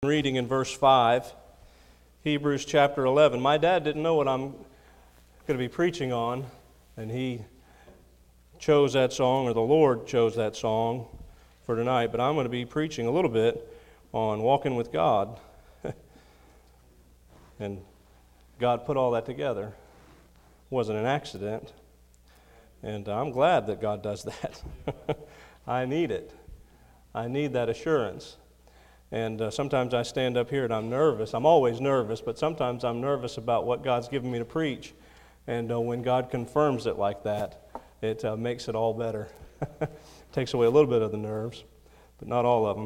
Reading in verse 5, Hebrews chapter 11. My dad didn't know what I'm going to be preaching on, and he chose that song, or the Lord chose that song for tonight, but I'm going to be preaching a little bit on walking with God. And God put all that together. It wasn't an accident, and I'm glad that God does that. I need it. I need that assurance. And sometimes I stand up here and I'm nervous. I'm always nervous, but sometimes I'm nervous about what God's given me to preach. And when God confirms it like that, it makes it all better. Takes away a little bit of the nerves, but not all of them.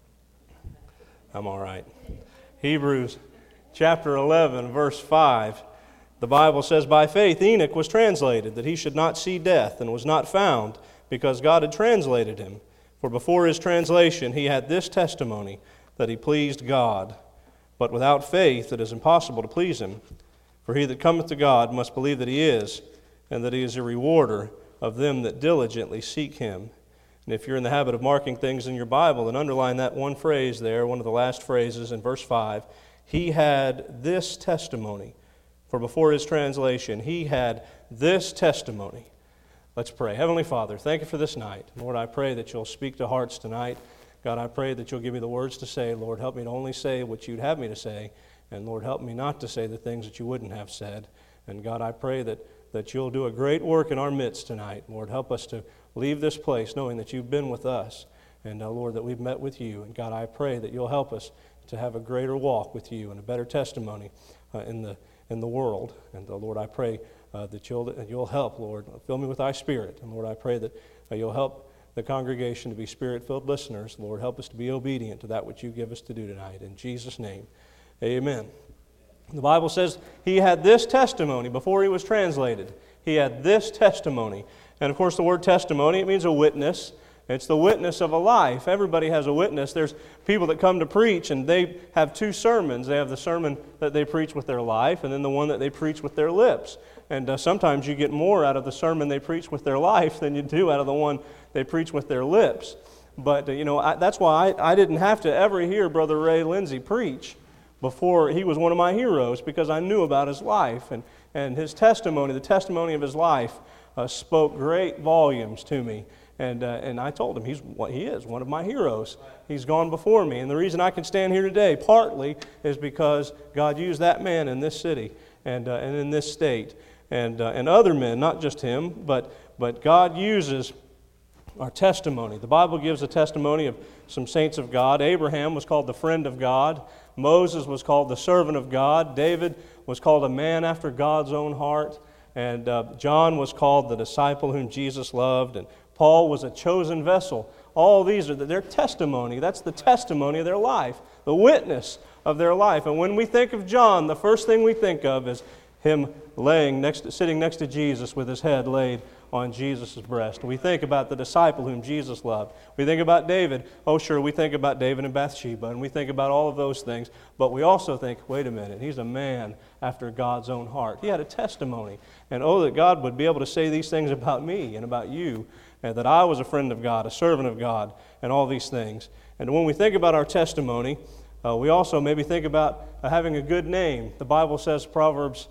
I'm all right. Hebrews chapter 11, verse 5. The Bible says, "By faith Enoch was translated, that he should not see death, and was not found, because God had translated him. For before his translation he had this testimony, that he pleased God. But without faith it is impossible to please him. For he that cometh to God must believe that he is, and that he is a rewarder of them that diligently seek him." And if you're in the habit of marking things in your Bible, then underline that one phrase there, one of the last phrases in verse 5. He had this testimony. For before his translation, he had this testimony. Let's pray. Heavenly Father, thank you for this night. Lord, I pray that you'll speak to hearts tonight. God, I pray that you'll give me the words to say. Lord, help me to only say what you'd have me to say. And Lord, help me not to say the things that you wouldn't have said. And God, I pray that you'll do a great work in our midst tonight. Lord, help us to leave this place knowing that you've been with us. And Lord, that we've met with you. And God, I pray that you'll help us to have a greater walk with you and a better testimony in the world. And Lord, I pray that you'll help, Lord. Fill me with thy Spirit. And Lord, I pray that you'll help the congregation to be Spirit-filled listeners. Lord, help us to be obedient to that which you give us to do tonight. In Jesus' name, amen. The Bible says he had this testimony before he was translated. He had this testimony. And of course, the word testimony, it means a witness. It's the witness of a life. Everybody has a witness. There's people that come to preach, and they have two sermons. They have the sermon that they preach with their life, and then the one that they preach with their lips. And sometimes you get more out of the sermon they preach with their life than you do out of the one they preach with their lips. But, that's why I didn't have to ever hear Brother Ray Lindsay preach before he was one of my heroes, because I knew about his life. And his testimony, the testimony of his life, spoke great volumes to me. And I told him he is one of my heroes. He's gone before me. And the reason I can stand here today, partly, is because God used that man in this city and in this state. And other men, not just him, but God uses our testimony. The Bible gives a testimony of some saints of God. Abraham was called the friend of God. Moses was called the servant of God. David was called a man after God's own heart. And John was called the disciple whom Jesus loved. And Paul was a chosen vessel. All these are their testimony. That's the testimony of their life, the witness of their life. And when we think of John, the first thing we think of is him sitting next to Jesus with his head laid on Jesus' breast. We think about the disciple whom Jesus loved. We think about David. Oh, sure, we think about David and Bathsheba, and we think about all of those things. But we also think, wait a minute, he's a man after God's own heart. He had a testimony. And oh, that God would be able to say these things about me and about you, and that I was a friend of God, a servant of God, and all these things. And when we think about our testimony, we also maybe think about having a good name. The Bible says in Proverbs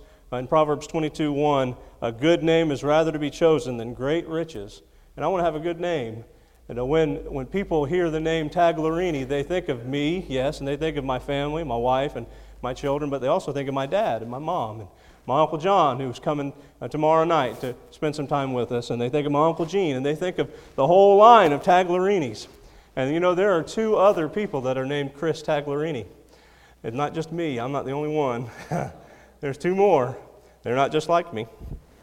22:1, a good name is rather to be chosen than great riches. And I want to have a good name. And when people hear the name Taglerini, they think of me, yes, and they think of my family, my wife, and my children, but they also think of my dad and my mom and my Uncle John, who's coming tomorrow night to spend some time with us, and they think of my Uncle Gene, and they think of the whole line of Taglerinis. And there are two other people that are named Chris Taglerini. It's not just me. I'm not the only one. There's two more. They're not just like me.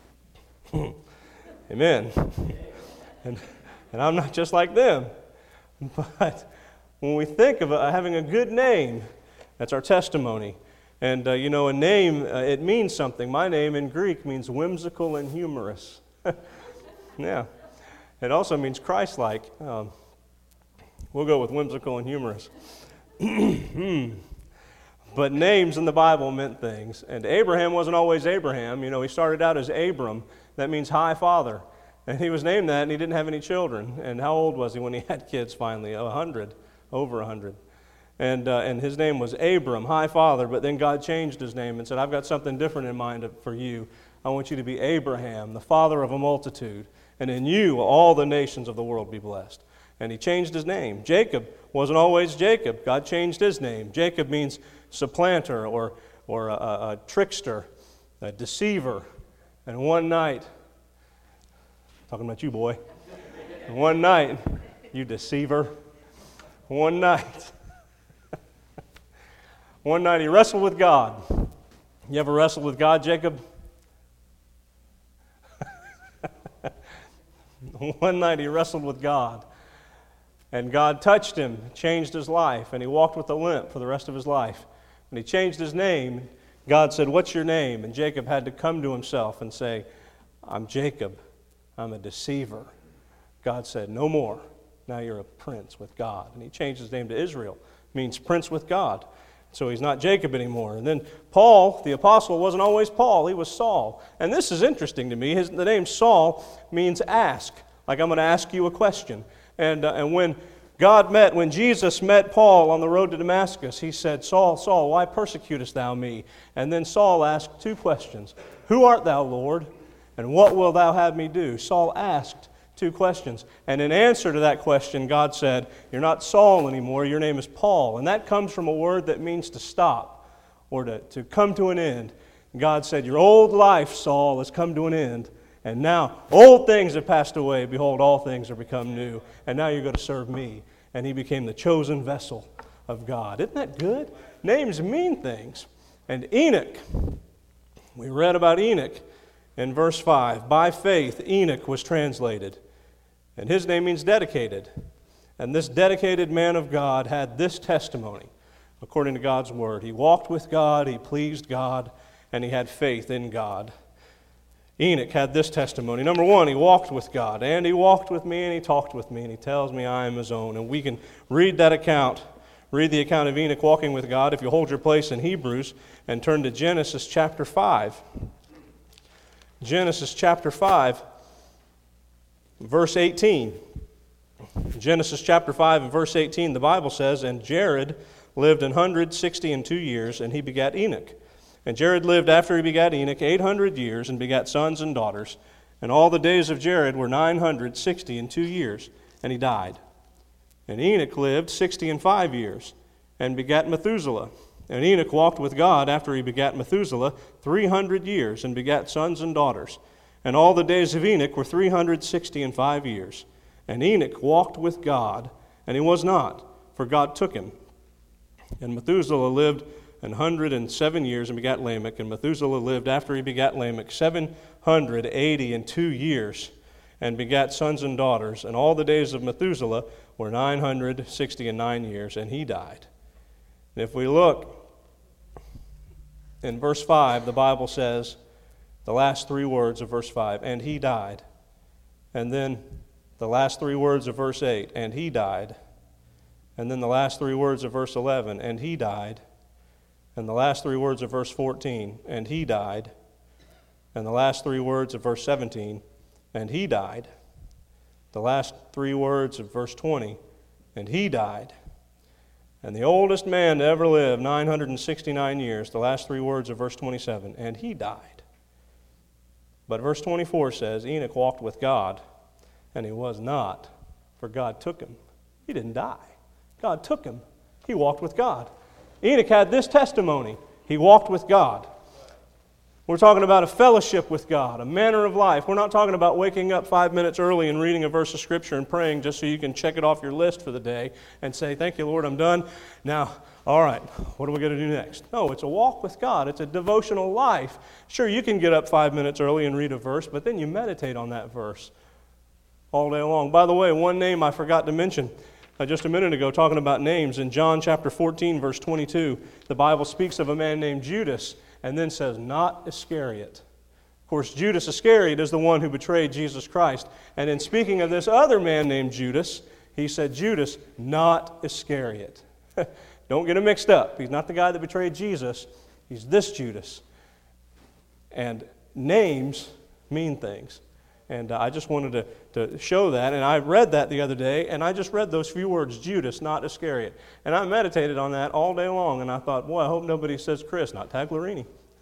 Amen. And I'm not just like them. But when we think of having a good name, that's our testimony. And, a name, it means something. My name in Greek means whimsical and humorous. Yeah. It also means Christ-like. We'll go with whimsical and humorous. But names in the Bible meant things. And Abraham wasn't always Abraham. He started out as Abram. That means high father. And he was named that, and he didn't have any children. And how old was he when he had kids finally? 100, over 100. And his name was Abram, High Father, but then God changed his name and said, I've got something different in mind for you. I want you to be Abraham, the father of a multitude, and in you will all the nations of the world be blessed. And he changed his name. Jacob wasn't always Jacob. God changed his name. Jacob means supplanter or a trickster, a deceiver. And one night, talking about you, boy, one night, you deceiver, one night he wrestled with God. You ever wrestled with God, Jacob? One night he wrestled with God, and God touched him, changed his life, and he walked with a limp for the rest of his life. When he changed his name, God said, what's your name? And Jacob had to come to himself and say, I'm Jacob. I'm a deceiver. God said, no more. Now you're a prince with God. And he changed his name to Israel. It means prince with God. So he's not Jacob anymore. And then Paul, the apostle, wasn't always Paul. He was Saul. And this is interesting to me. The name Saul means ask. Like I'm going to ask you a question. And when Jesus met Paul on the road to Damascus, he said, Saul, Saul, why persecutest thou me? And then Saul asked two questions. Who art thou, Lord? And what wilt thou have me do? Saul asked two questions. And in answer to that question, God said, you're not Saul anymore, your name is Paul. And that comes from a word that means to stop or to come to an end. God said, your old life, Saul, has come to an end. And now old things have passed away. Behold, all things are become new. And now you're going to serve me. And he became the chosen vessel of God. Isn't that good? Names mean things. And Enoch, we read about Enoch in verse 5. By faith, Enoch was translated. And his name means dedicated. And this dedicated man of God had this testimony, according to God's word. He walked with God, he pleased God, and he had faith in God. Enoch had this testimony. Number one, he walked with God. And he walked with me, and he talked with me, and he tells me I am his own. And we can read that account, read the account of Enoch walking with God, if you hold your place in Hebrews, and turn to Genesis chapter 5. Genesis chapter 5. Verse 18, Genesis chapter 5 and verse 18, the Bible says, and Jared lived 162 years, and he begat Enoch. And Jared lived after he begat Enoch 800 years, and begat sons and daughters. And all the days of Jared were 962 years, and he died. And Enoch lived 65 years, and begat Methuselah. And Enoch walked with God after he begat Methuselah 300 years, and begat sons and daughters. And all the days of Enoch were 365 years. And Enoch walked with God, and he was not, for God took him. And Methuselah lived 107 years and begat Lamech. And Methuselah lived after he begat Lamech 782 years, and begat sons and daughters. And all the days of Methuselah were 969 years, and he died. And if we look in verse 5, the Bible says, the last three words of verse 5, and he died. And then the last three words of verse 8, and he died. And then the last three words of verse 11, and he died. And the last three words of verse 14, and he died. And the last three words of verse 17, and he died. The last three words of verse 20, and he died. And the oldest man to ever live, 969 years, the last three words of verse 27, and he died. But verse 24 says, Enoch walked with God, and he was not, for God took him. He didn't die. God took him. He walked with God. Enoch had this testimony. He walked with God. We're talking about a fellowship with God, a manner of life. We're not talking about waking up 5 minutes early and reading a verse of Scripture and praying just so you can check it off your list for the day and say, thank you, Lord, I'm done. Now, all right, what are we going to do next? No, it's a walk with God. It's a devotional life. Sure, you can get up 5 minutes early and read a verse, but then you meditate on that verse all day long. By the way, one name I forgot to mention just a minute ago, talking about names. In John chapter 14, verse 22, the Bible speaks of a man named Judas, and then says, not Iscariot. Of course, Judas Iscariot is the one who betrayed Jesus Christ. And in speaking of this other man named Judas, he said, Judas, not Iscariot. Don't get him mixed up. He's not the guy that betrayed Jesus. He's this Judas. And names mean things. And I just wanted to show that. And I read that the other day, and I just read those few words, Judas, not Iscariot. And I meditated on that all day long, and I thought, boy, I hope nobody says Chris, not Tagliarini.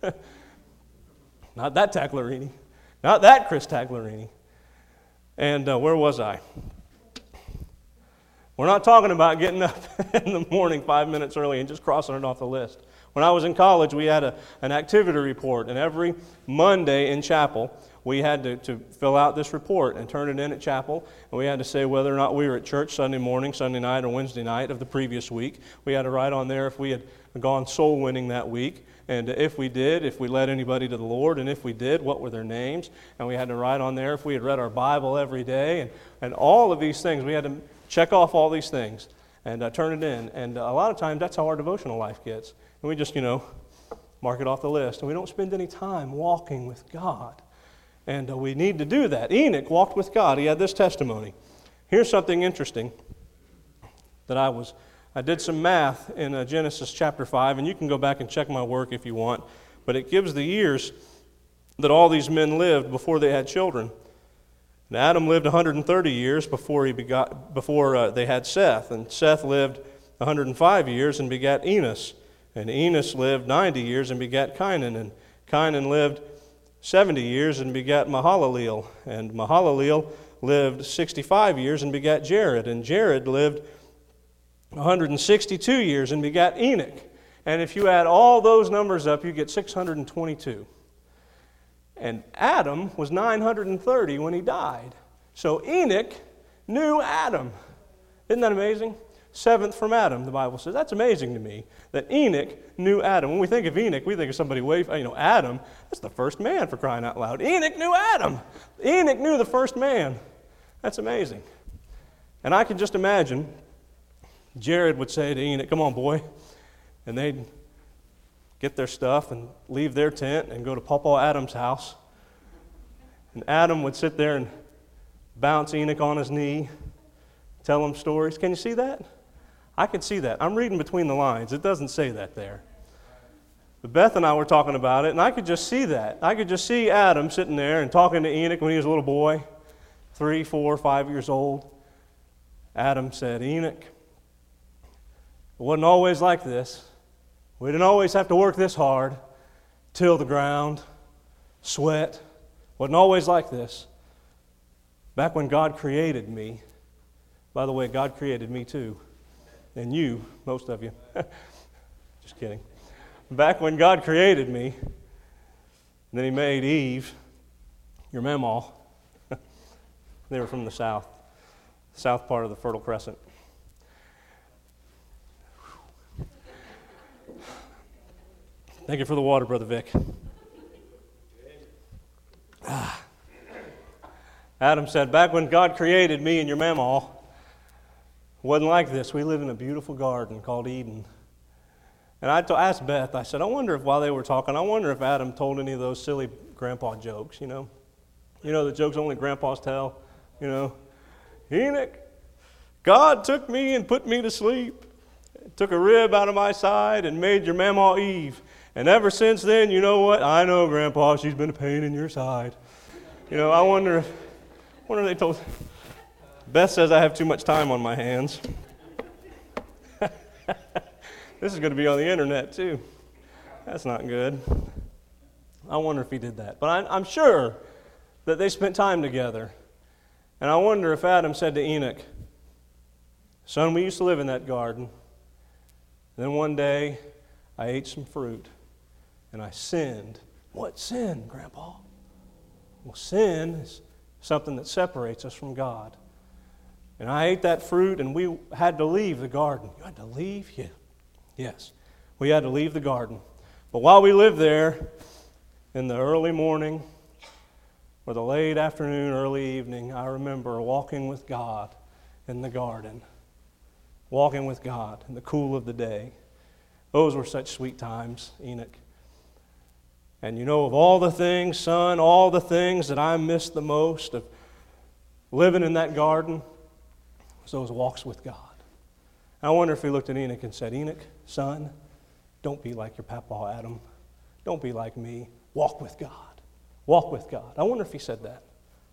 Not that Tagliarini. Not that Chris Tagliarini. And where was I? We're not talking about getting up in the morning 5 minutes early and just crossing it off the list. When I was in college, we had an activity report, and every Monday in chapel, we had to fill out this report and turn it in at chapel, and we had to say whether or not we were at church Sunday morning, Sunday night, or Wednesday night of the previous week. We had to write on there if we had gone soul winning that week, and if we did, if we led anybody to the Lord, and if we did, what were their names, and we had to write on there if we had read our Bible every day, and all of these things. We had to check off all these things and turn it in, and a lot of times that's how our devotional life gets, and we just, mark it off the list, and we don't spend any time walking with God. And we need to do that. Enoch walked with God. He had this testimony. Here's something interesting that I did some math in Genesis chapter 5, and you can go back and check my work if you want, but it gives the years that all these men lived before they had children. And Adam lived 130 years before they had Seth, and Seth lived 105 years and begat Enos, and Enos lived 90 years and begat Cainan, and Cainan lived 70 years and begat Mahalaleel, and Mahalaleel lived 65 years and begat Jared, and Jared lived 162 years and begat Enoch. And if you add all those numbers up, you get 622. And Adam was 930 when he died. So Enoch knew Adam. Isn't that amazing? Seventh from Adam, the Bible says. That's amazing to me, that Enoch knew Adam. When we think of Enoch, we think of somebody Adam, that's the first man, for crying out loud. Enoch knew Adam. Enoch knew the first man. That's amazing. And I can just imagine Jared would say to Enoch, come on, boy. And they'd get their stuff and leave their tent and go to Papa Adam's house. And Adam would sit there and bounce Enoch on his knee, tell him stories. Can you see that? I can see that. I'm reading between the lines. It doesn't say that there. But Beth and I were talking about it, and I could just see that. I could just see Adam sitting there and talking to Enoch when he was a little boy, 3, 4, 5 years old. Adam said, Enoch, it wasn't always like this. We didn't always have to work this hard, till the ground, sweat. Wasn't always like this. Back when God created me, by the way, God created me too. And you, most of you. Just kidding. Back when God created me, and then He made Eve, your mamaw. They were from the south part of the Fertile Crescent. Thank you for the water, Brother Vic. Adam said, back when God created me and your mamaw, it wasn't like this. We lived in a beautiful garden called Eden. And I asked Beth, I said, I wonder if while they were talking, I wonder if Adam told any of those silly grandpa jokes, the jokes only grandpas tell, Enoch, God took me and put me to sleep, took a rib out of my side and made your mamaw Eve. And ever since then, you know what? I know, Grandpa, she's been a pain in your side. I wonder if they told... Beth says I have too much time on my hands. This is going to be on the internet, too. That's not good. I wonder if he did that. But I'm sure that they spent time together. And I wonder if Adam said to Enoch, son, we used to live in that garden. And then one day, I ate some fruit. And I sinned. What sin, Grandpa? Well, sin is something that separates us from God. And I ate that fruit, and we had to leave the garden. You had to leave? Yeah. Yes. We had to leave the garden. But while we lived there, in the early morning, or the late afternoon, early evening, I remember walking with God in the garden. Walking with God in the cool of the day. Those were such sweet times, Enoch. And of all the things, son, all the things that I missed the most of living in that garden, was those walks with God. I wonder if he looked at Enoch and said, Enoch, son, don't be like your papa Adam. Don't be like me. Walk with God. Walk with God. I wonder if he said that.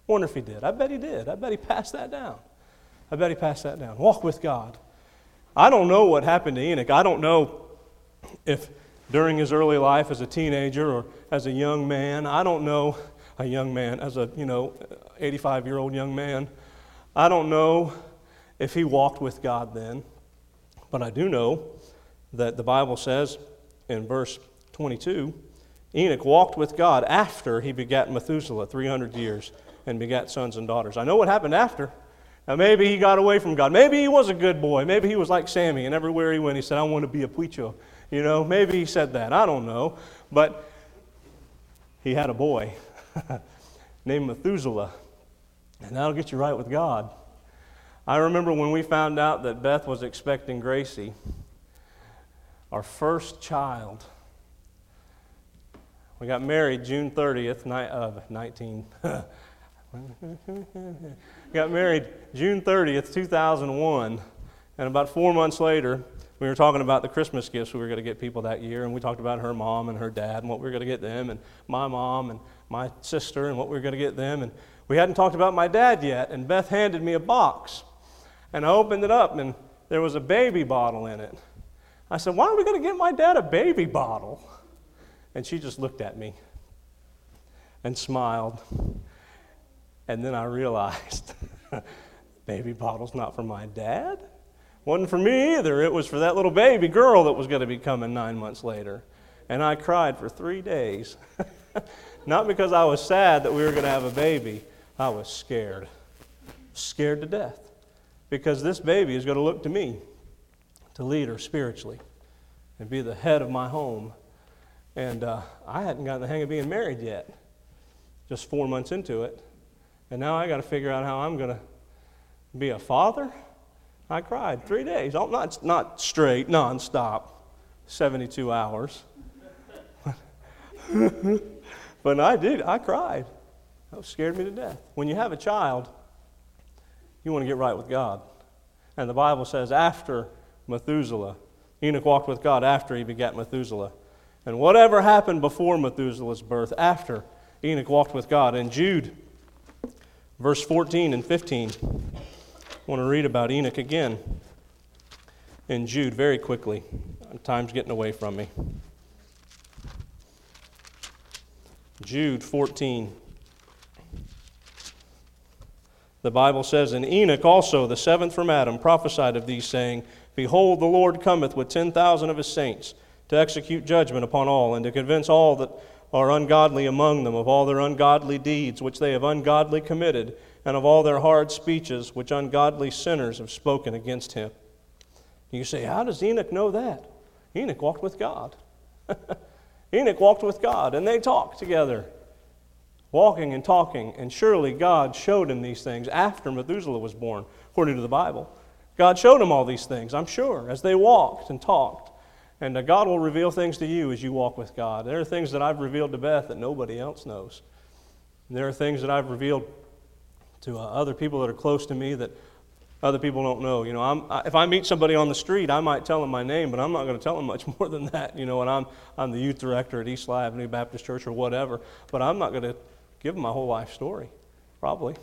Wonder if he did. I bet he did. I bet he passed that down. Walk with God. I don't know what happened to Enoch. I don't know if during his early life as a teenager or as a young man, I don't know, as a 85-year-old young man, I don't know if he walked with God then. But I do know that the Bible says in verse 22, Enoch walked with God after he begat Methuselah 300 years and begat sons and daughters. I know what happened after. Now maybe he got away from God. Maybe he was a good boy. Maybe he was like Sammy, and everywhere he went he said, I want to be a preacher. Maybe he said that. I don't know. But he had a boy named Methuselah, and that'll get you right with God. I remember when we found out that Beth was expecting Gracie, our first child. We got married June 30th, got married June 30th, 2001, and about 4 months later, we were talking about the Christmas gifts we were going to get people that year, and we talked about her mom and her dad and what we were going to get them, and my mom and my sister and what we were going to get them, and we hadn't talked about my dad yet, and Beth handed me a box, and I opened it up, and there was a baby bottle in it. I said, why are we going to get my dad a baby bottle? And she just looked at me and smiled, and then I realized, baby bottle's not for my dad. Wasn't for me either. It was for that little baby girl that was going to be coming 9 months later. And I cried for 3 days. Not because I was sad that we were going to have a baby. I was scared. Scared to death. Because this baby is going to look to me to lead her spiritually and be the head of my home. And I hadn't gotten the hang of being married yet. Just 4 months into it. And now I got to figure out how I'm going to be a father. I cried 3 days, not straight, nonstop, 72 hours. But I cried. That scared me to death. When you have a child, you want to get right with God. And the Bible says after Methuselah, Enoch walked with God after he begat Methuselah. And whatever happened before Methuselah's birth, after Enoch walked with God. In Jude, verse 14 and 15, I want to read about Enoch again in Jude very quickly. Time's getting away from me. Jude 14. The Bible says, and Enoch also, the seventh from Adam, prophesied of these, saying, behold, the Lord cometh with 10,000 of his saints to execute judgment upon all, and to convince all that are ungodly among them of all their ungodly deeds which they have ungodly committed, and of all their hard speeches which ungodly sinners have spoken against him. You say, how does Enoch know that? Enoch walked with God. Enoch walked with God, and they talked together, walking and talking, and surely God showed him these things after Methuselah was born, according to the Bible. God showed him all these things, I'm sure, as they walked and talked. And God will reveal things to you as you walk with God. There are things that I've revealed to Beth that nobody else knows. And there are things that I've revealed to other people that are close to me that other people don't know. If I meet somebody on the street, I might tell them my name, but I'm not going to tell them much more than that. And I'm the youth director at East Lyle Avenue Baptist Church or whatever, but I'm not going to give them my whole life story, probably.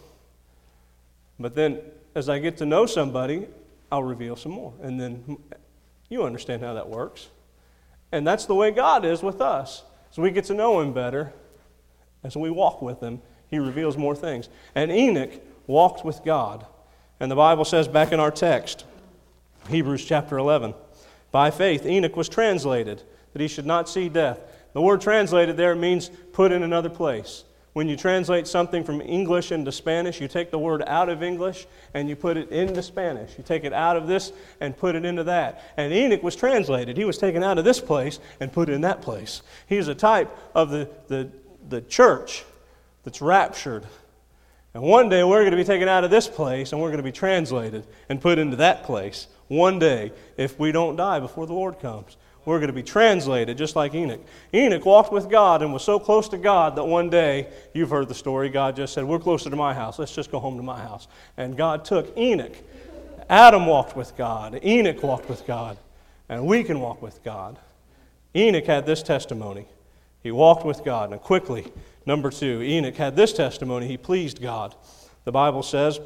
But then as I get to know somebody, I'll reveal some more. And then you understand how that works. And that's the way God is with us. As we get to know him better, as we walk with him, he reveals more things. And Enoch walked with God. And the Bible says back in our text, Hebrews chapter 11, by faith Enoch was translated, that he should not see death. The word translated there means put in another place. When you translate something from English into Spanish, you take the word out of English and you put it into Spanish. You take it out of this and put it into that. And Enoch was translated. He was taken out of this place and put in that place. He's a type of the church that's raptured. And one day we're going to be taken out of this place and we're going to be translated and put into that place. One day, if we don't die before the Lord comes. We're going to be translated just like Enoch. Enoch walked with God and was so close to God that one day, you've heard the story, God just said, we're closer to my house. Let's just go home to my house. And God took Enoch. Adam walked with God. Enoch walked with God. And we can walk with God. Enoch had this testimony. He walked with God. Now quickly, number 2, Enoch had this testimony. He pleased God. The Bible says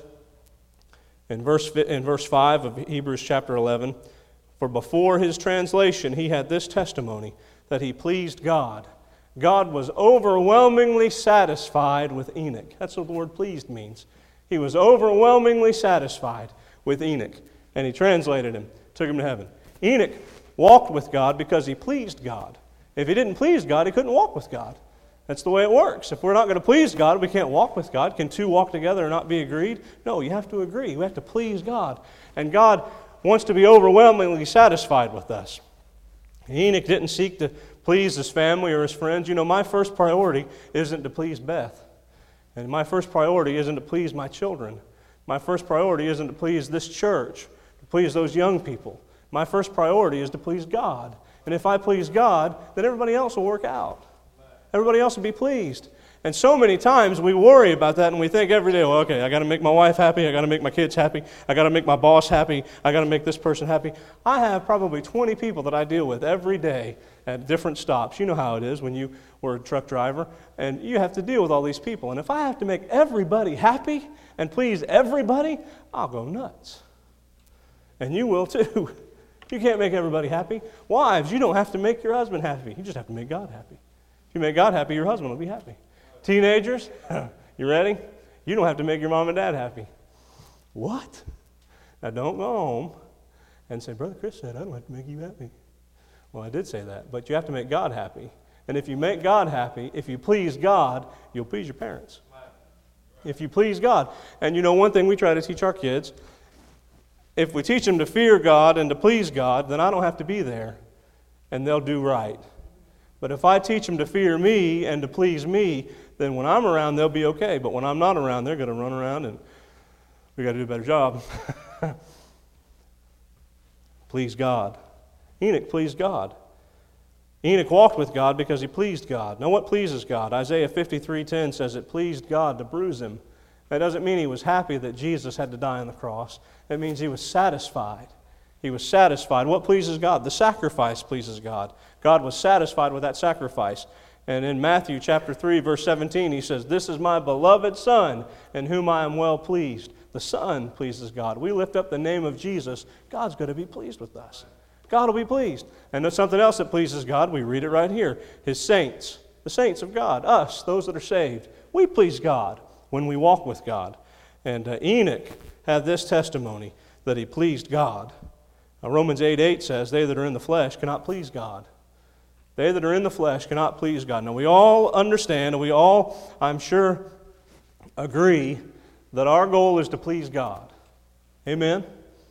in verse 5 of Hebrews chapter 11, for before his translation he had this testimony, that he pleased God. God was overwhelmingly satisfied with Enoch. That's what the word pleased means. He was overwhelmingly satisfied with Enoch. And he translated him, took him to heaven. Enoch walked with God because he pleased God. If he didn't please God, he couldn't walk with God. That's the way it works. If we're not going to please God, we can't walk with God. Can two walk together and not be agreed? No, you have to agree. We have to please God. And God wants to be overwhelmingly satisfied with us. Enoch didn't seek to please his family or his friends. You know, my first priority isn't to please Beth. And my first priority isn't to please my children. My first priority isn't to please this church, to please those young people. My first priority is to please God. And if I please God, then everybody else will work out. Everybody else will be pleased. And so many times we worry about that and we think every day, well, okay, I got to make my wife happy, I got to make my kids happy, I got to make my boss happy, I got to make this person happy. I have probably 20 people that I deal with every day at different stops. You know how it is when you were a truck driver, and you have to deal with all these people. And if I have to make everybody happy and please everybody, I'll go nuts. And you will too. You can't make everybody happy. Wives, you don't have to make your husband happy. You just have to make God happy. If you make God happy, your husband will be happy. Teenagers, you ready? You don't have to make your mom and dad happy. What? Now don't go home and say, Brother Chris said I don't have to make you happy. Well, I did say that, but you have to make God happy. And if you make God happy, if you please God, you'll please your parents. If you please God. And you know, one thing we try to teach our kids, if we teach them to fear God and to please God, then I don't have to be there, and they'll do right. But if I teach them to fear me and to please me, then when I'm around, they'll be okay. But when I'm not around, they're going to run around, and we got to do a better job. Please God. Enoch pleased God. Enoch walked with God because he pleased God. Now what pleases God? Isaiah 53:10 says it pleased God to bruise him. That doesn't mean he was happy that Jesus had to die on the cross. It means he was satisfied. He was satisfied. What pleases God? The sacrifice pleases God. God was satisfied with that sacrifice. And in Matthew chapter 3, verse 17, he says, this is my beloved Son, in whom I am well pleased. The Son pleases God. We lift up the name of Jesus, God's going to be pleased with us. God will be pleased. And there's something else that pleases God. We read it right here. His saints, the saints of God, us, those that are saved. We please God when we walk with God. And Enoch had this testimony that he pleased God. Now, Romans 8:8 says, they that are in the flesh cannot please God. They that are in the flesh cannot please God. Now, we all understand, and we all, I'm sure, agree that our goal is to please God. Amen?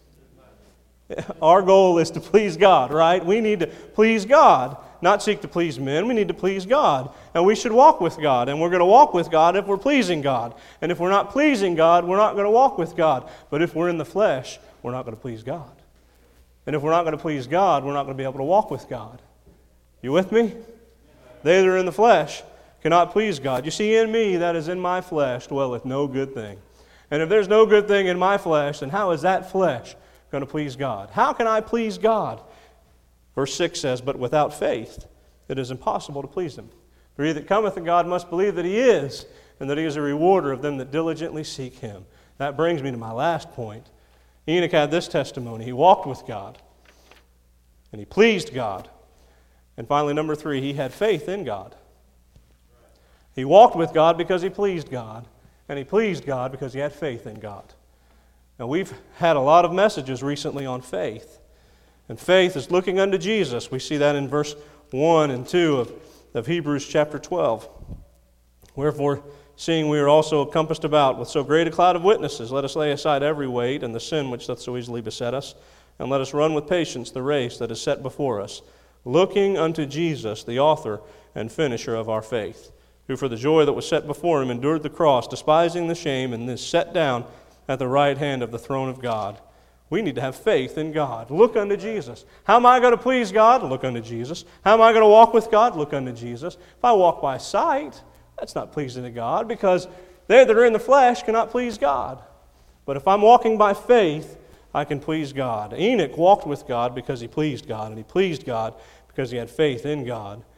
Our goal is to please God, right? We need to please God, not seek to please men. We need to please God. And we should walk with God. And we're going to walk with God if we're pleasing God. And if we're not pleasing God, we're not going to walk with God. But if we're in the flesh, we're not going to please God. And if we're not going to please God, we're not going to be able to walk with God. You with me? They that are in the flesh cannot please God. You see, in me, that is in my flesh, dwelleth no good thing. And if there's no good thing in my flesh, then how is that flesh going to please God? How can I please God? Verse 6 says, but without faith it is impossible to please Him. For he that cometh to God must believe that He is, and that He is a rewarder of them that diligently seek Him. That brings me to my last point. Enoch had this testimony. He walked with God, and he pleased God. And finally, number 3, he had faith in God. He walked with God because he pleased God, and he pleased God because he had faith in God. Now, we've had a lot of messages recently on faith. And faith is looking unto Jesus. We see that in verse 1 and 2 of Hebrews chapter 12. Wherefore, seeing we are also encompassed about with so great a cloud of witnesses, let us lay aside every weight and the sin which doth so easily beset us, and let us run with patience the race that is set before us, looking unto Jesus, the author and finisher of our faith, who for the joy that was set before Him endured the cross, despising the shame, and is set down at the right hand of the throne of God. We need to have faith in God. Look unto Jesus. How am I going to please God? Look unto Jesus. How am I going to walk with God? Look unto Jesus. If I walk by sight, that's not pleasing to God, because they that are in the flesh cannot please God. But if I'm walking by faith, I can please God. Enoch walked with God because he pleased God, and he pleased God because he had faith in God.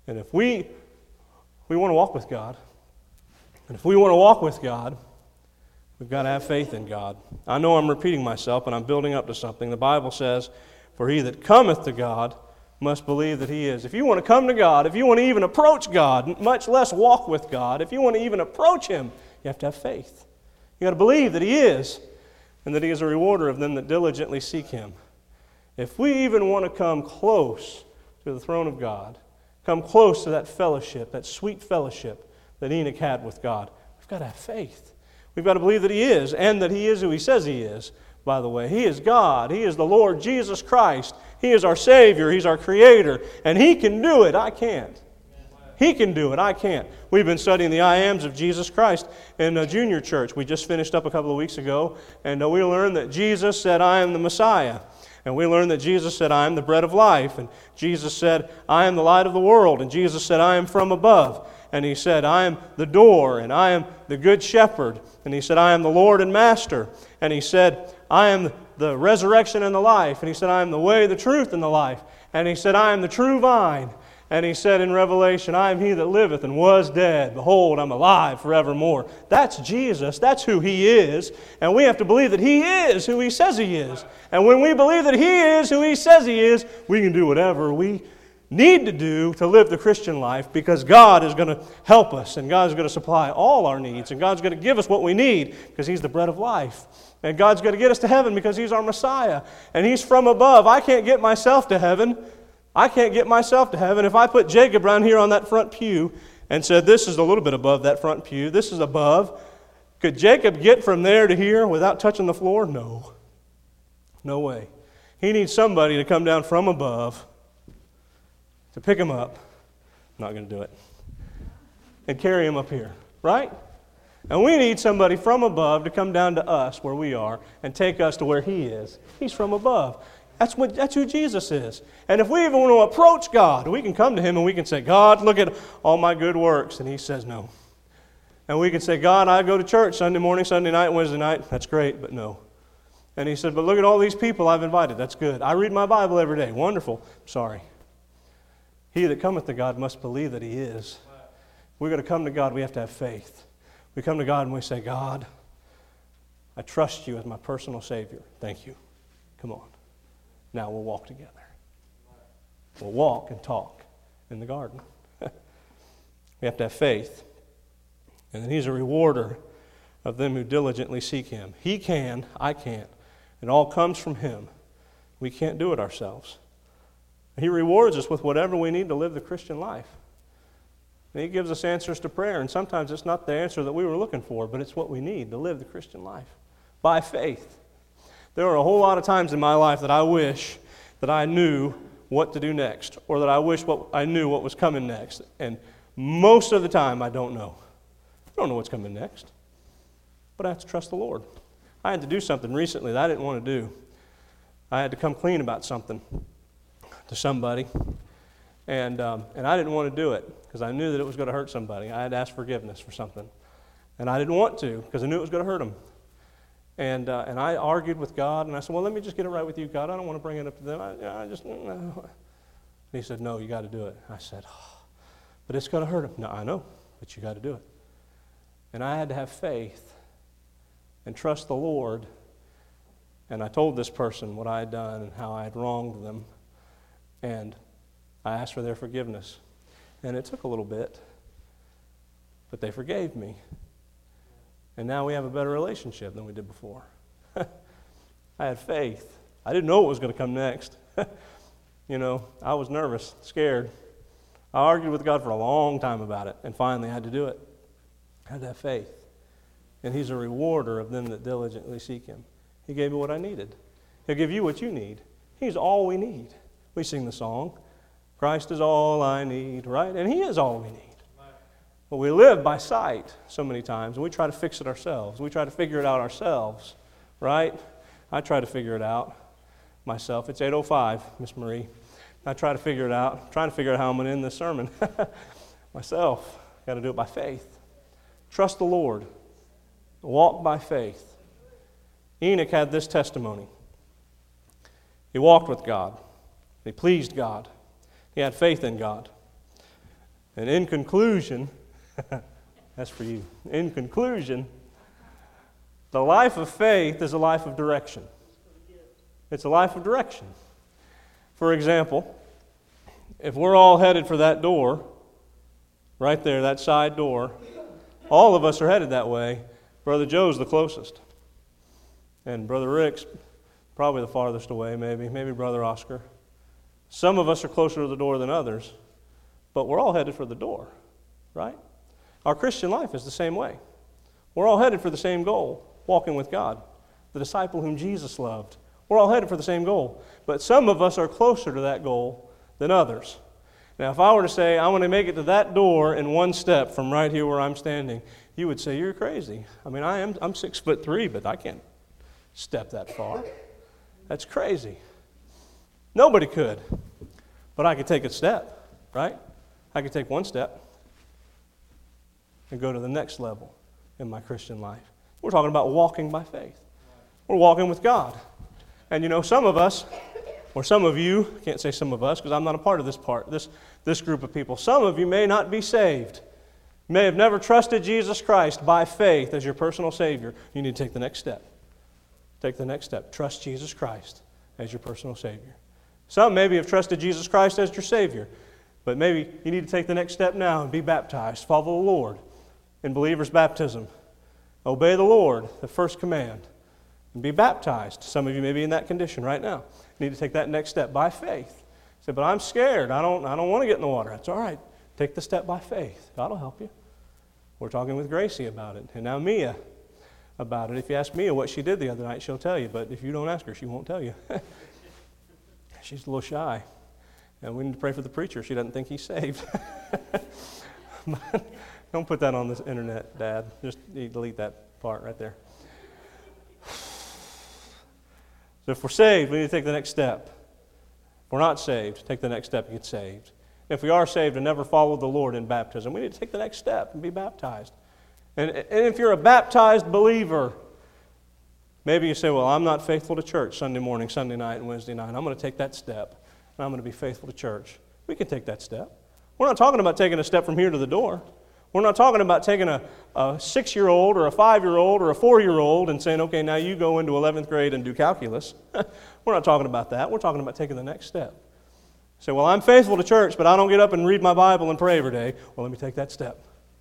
And if we want to walk with God, and if we want to walk with God, we've got to have faith in God. I know I'm repeating myself, and I'm building up to something. The Bible says, "For he that cometh to God must believe that he is." If you want to come to God, if you want to even approach God, much less walk with God, if you want to even approach Him, you have to have faith. You got to believe that He is, and that He is a rewarder of them that diligently seek Him. If we even want to come close to the throne of God, come close to that fellowship, that sweet fellowship that Enoch had with God, we've got to have faith. We've got to believe that He is, and that He is who He says He is, by the way. He is God. He is the Lord Jesus Christ. He is our Savior. He's our Creator. And He can do it. I can't. He can do it. I can't. We've been studying the I Ams of Jesus Christ in a junior church. We just finished up a couple of weeks ago, and we learned that Jesus said, "I am the Messiah." And we learned that Jesus said, "I am the bread of life." And Jesus said, "I am the light of the world." And Jesus said, "I am from above." And He said, "I am the door, and I am the good shepherd." And He said, "I am the Lord and Master." And He said, "I am the resurrection and the life." And He said, "I am the way, the truth, and the life." And He said, "I am the true vine." And He said in Revelation, "I am He that liveth and was dead. Behold, I'm alive forevermore." That's Jesus. That's who He is. And we have to believe that He is who He says He is. And when we believe that He is who He says He is, we can do whatever we need to do to live the Christian life, because God is going to help us, and God is going to supply all our needs, and God's going to give us what we need because He's the bread of life. And God's going to get us to heaven because He's our Messiah. And He's from above. I can't get myself to heaven. I can't get myself to heaven. If I put Jacob around here on that front pew and said, "This is a little bit above that front pew, this is above," could Jacob get from there to here without touching the floor? No. No way. He needs somebody to come down from above to pick him up. I'm not going to do it. And carry him up here, right? And we need somebody from above to come down to us where we are and take us to where He is. He's from above. That's who Jesus is. And if we even want to approach God, we can come to Him and we can say, "God, look at all my good works." And He says no. And we can say, "God, I go to church Sunday morning, Sunday night, Wednesday night." That's great, but no. And He said, "But look at all these people I've invited." That's good. "I read my Bible every day." Wonderful. Sorry. He that cometh to God must believe that He is. We're going to come to God, we have to have faith. We come to God and we say, "God, I trust You as my personal Savior. Thank You. Come on. Now we'll walk together. We'll walk and talk in the garden." We have to have faith. And then He's a rewarder of them who diligently seek Him. He can, I can't. It all comes from Him. We can't do it ourselves. He rewards us with whatever we need to live the Christian life. And He gives us answers to prayer, and sometimes it's not the answer that we were looking for, but it's what we need to live the Christian life by faith. There are a whole lot of times in my life that I wish that I knew what to do next, or that I wish I knew what was coming next. And most of the time, I don't know. I don't know what's coming next. But I have to trust the Lord. I had to do something recently that I didn't want to do. I had to come clean about something to somebody. And I didn't want to do it because I knew that it was going to hurt somebody. I had to ask forgiveness for something. And I didn't want to because I knew it was going to hurt them. And I argued with God, and I said, "Well, let me just get it right with You, God. I don't want to bring it up to them. I just, no." And He said, "No, you got to do it." I said, "Oh, but it's going to hurt them." "No, I know, but you got to do it." And I had to have faith and trust the Lord. And I told this person what I had done and how I had wronged them. And I asked for their forgiveness. And it took a little bit, but they forgave me. And now we have a better relationship than we did before. I had faith. I didn't know what was going to come next. I was nervous, scared. I argued with God for a long time about it, and finally I had to do it. I had to have faith. And He's a rewarder of them that diligently seek Him. He gave me what I needed. He'll give you what you need. He's all we need. We sing the song, "Christ is all I need," right? And He is all we need. But we live by sight so many times, and we try to fix it ourselves. We try to figure it out ourselves, right? I try to figure it out myself. It's 8:05, Miss Marie. I try to figure it out. I'm trying to figure out how I'm going to end this sermon myself. Got to do it by faith. Trust the Lord. Walk by faith. Enoch had this testimony. He walked with God. He pleased God. He had faith in God. And in conclusion, that's for you. In conclusion, the life of faith is a life of direction. It's a life of direction. For example, if we're all headed for that door, right there, that side door, all of us are headed that way. Brother Joe's the closest. And Brother Rick's probably the farthest away, maybe Brother Oscar. Some of us are closer to the door than others, but we're all headed for the door, right? Our Christian life is the same way. We're all headed for the same goal, walking with God, the disciple whom Jesus loved. We're all headed for the same goal, but some of us are closer to that goal than others. Now, if I were to say, I want to make it to that door in one step from right here where I'm standing, you would say, you're crazy. I mean, I'm 6'3", but I can't step that far. That's crazy. Nobody could. But I could take a step, right? I could take one step and go to the next level in my Christian life. We're talking about walking by faith. We're walking with God. And you know, some of us, or some of you, I can't say some of us because I'm not a part of this group of people. Some of you may not be saved. You may have never trusted Jesus Christ by faith as your personal Savior. You need to take the next step. Take the next step. Trust Jesus Christ as your personal Savior. Some maybe have trusted Jesus Christ as your Savior, but maybe you need to take the next step now and be baptized. Follow the Lord in believer's baptism. Obey the Lord, the first command, and be baptized. Some of you may be in that condition right now. You need to take that next step by faith. Say, but I'm scared. I don't want to get in the water. That's all right. Take the step by faith. God will help you. We're talking with Gracie about it, and now Mia about it. If you ask Mia what she did the other night, she'll tell you, but if you don't ask her, she won't tell you. She's a little shy, and we need to pray for the preacher. She doesn't think he's saved. Don't put that on the internet, Dad. Just delete that part right there. So if we're saved, we need to take the next step. If we're not saved, take the next step and get saved. If we are saved and never followed the Lord in baptism, we need to take the next step and be baptized. And if you're a baptized believer, maybe you say, well, I'm not faithful to church Sunday morning, Sunday night, and Wednesday night. I'm going to take that step, and I'm going to be faithful to church. We can take that step. We're not talking about taking a step from here to the door. We're not talking about taking a 6-year-old or a 5-year-old or a 4-year-old and saying, okay, now you go into 11th grade and do calculus. We're not talking about that. We're talking about taking the next step. Say, well, I'm faithful to church, but I don't get up and read my Bible and pray every day. Well, let me take that step.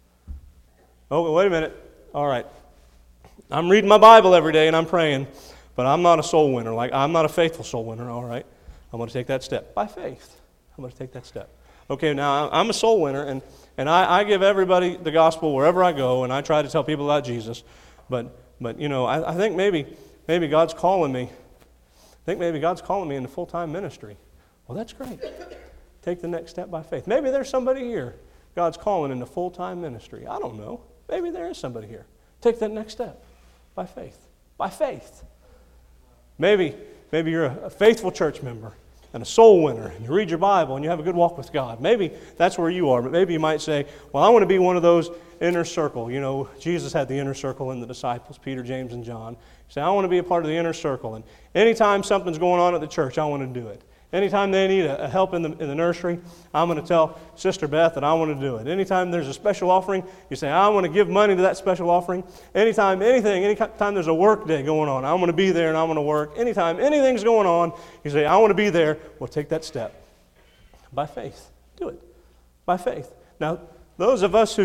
Oh, wait a minute. All right. I'm reading my Bible every day and I'm praying, but I'm not a soul winner. Like, I'm not a faithful soul winner. All right. I'm going to take that step by faith. I'm going to take that step. Okay, now I'm a soul winner, and I give everybody the gospel wherever I go, and I try to tell people about Jesus. But you know, I think maybe God's calling me. I think maybe God's calling me into full-time ministry. Well, that's great. Take the next step by faith. Maybe there's somebody here God's calling into full-time ministry. I don't know. Maybe there is somebody here. Take that next step by faith. By faith. Maybe you're a faithful church member and a soul winner, and you read your Bible, and you have a good walk with God. Maybe that's where you are, but maybe you might say, well, I want to be one of those inner circle. You know, Jesus had the inner circle in the disciples, Peter, James, and John. You say, I want to be a part of the inner circle, and anytime something's going on at the church, I want to do it. Anytime they need a help in the nursery, I'm going to tell Sister Beth that I want to do it. Anytime there's a special offering, you say, I want to give money to that special offering. Anytime there's a work day going on, I'm going to be there and I'm going to work. Anytime anything's going on, you say, I want to be there. Well, take that step. By faith. Do it. By faith. Now, those of us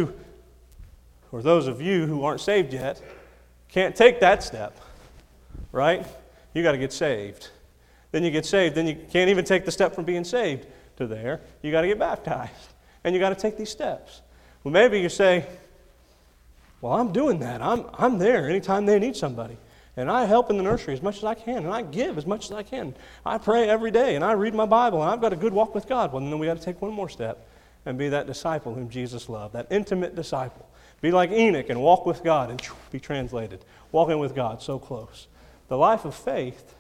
or those of you who aren't saved yet, can't take that step, right? You got to get saved. Then you get saved. Then you can't even take the step from being saved to there. You got to get baptized. And you got to take these steps. Well, maybe you say, well, I'm doing that. I'm there anytime they need somebody. And I help in the nursery as much as I can. And I give as much as I can. I pray every day. And I read my Bible. And I've got a good walk with God. Well, then we got to take one more step and be that disciple whom Jesus loved. That intimate disciple. Be like Enoch and walk with God and be translated. Walking with God so close. The life of faith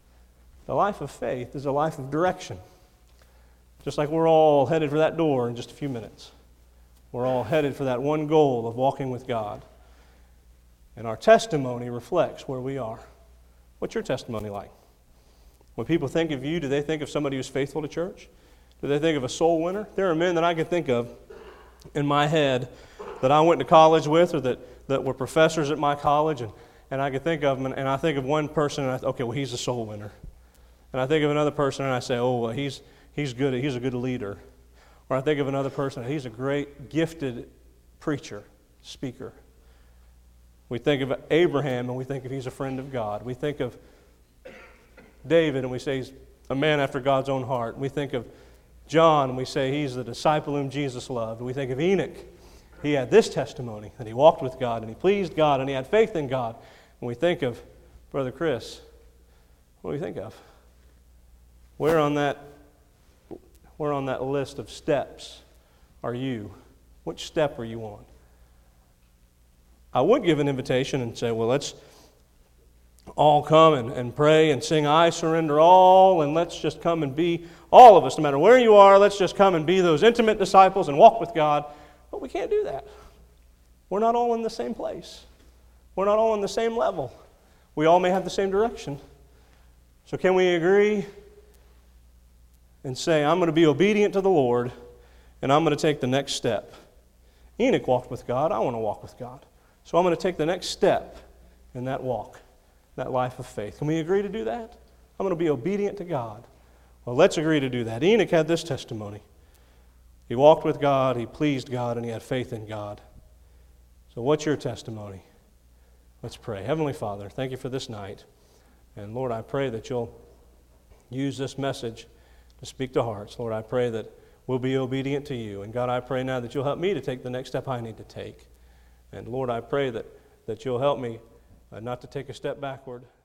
is a life of direction. Just like we're all headed for that door in just a few minutes. We're all headed for that one goal of walking with God. And our testimony reflects where we are. What's your testimony like? When people think of you, do they think of somebody who's faithful to church? Do they think of a soul winner? There are men that I can think of in my head that I went to college with or that were professors at my college, and I could think of them, and I think of one person, and okay, well, he's a soul winner. And I think of another person, and I say, oh, well, he's good, he's a good leader. Or I think of another person, he's a great, gifted preacher, speaker. We think of Abraham, and we think of he's a friend of God. We think of David, and we say he's a man after God's own heart. We think of John, and we say he's the disciple whom Jesus loved. We think of Enoch. He had this testimony, that he walked with God, and he pleased God, and he had faith in God. And we think of Brother Chris. What do we think of? Where on that list of steps are you? Which step are you on? I would give an invitation and say, well, let's all come and pray and sing I Surrender All, and let's just come and be, all of us, no matter where you are, let's just come and be those intimate disciples and walk with God. But we can't do that. We're not all in the same place. We're not all on the same level. We all may have the same direction. So can we agree and say, I'm going to be obedient to the Lord, and I'm going to take the next step? Enoch walked with God. I want to walk with God. So I'm going to take the next step in that walk, that life of faith. Can we agree to do that? I'm going to be obedient to God. Well, let's agree to do that. Enoch had this testimony. He walked with God, he pleased God, and he had faith in God. So what's your testimony? Let's pray. Heavenly Father, thank you for this night. And Lord, I pray that you'll use this message to speak to hearts. Lord, I pray that we'll be obedient to you. And God, I pray now that you'll help me to take the next step I need to take. And Lord, I pray that you'll help me not to take a step backward,